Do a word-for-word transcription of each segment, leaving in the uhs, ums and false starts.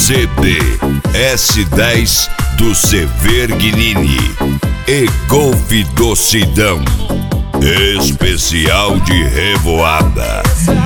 C D S dez do Severgnini e Golf do Sidão, especial de revoada.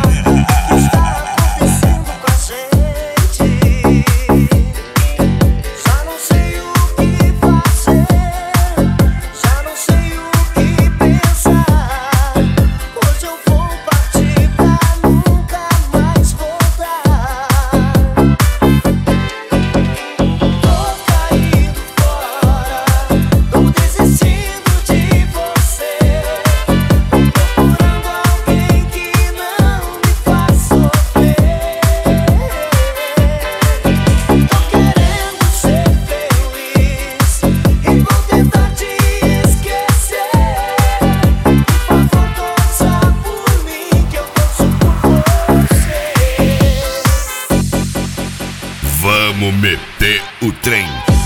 Vamos meter o trem.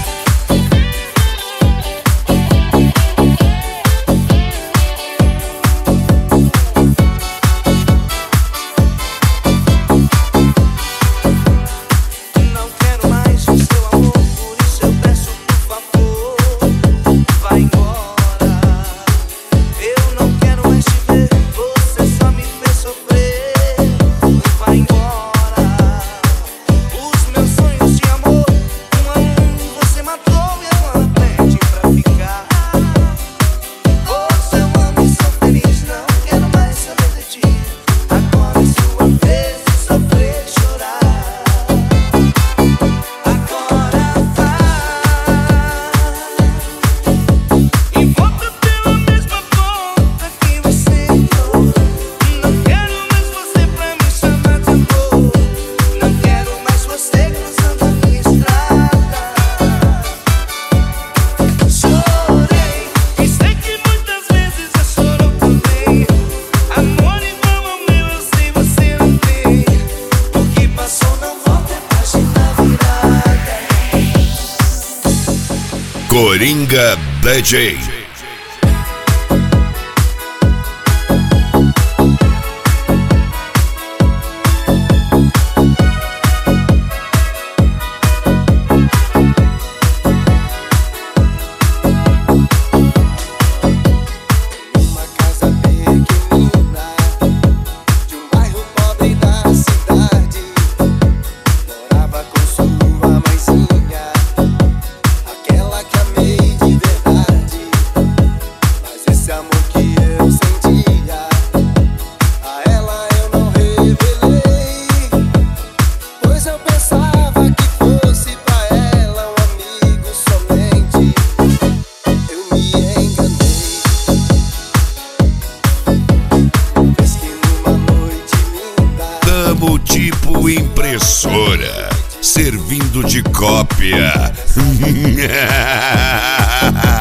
Não quero mais o seu amor, por isso eu peço, por favor, vai embora. Eu não quero mais te ver, você só me fez sofrer. Vai embora. Coringa D J. Tipo impressora, servindo de cópia.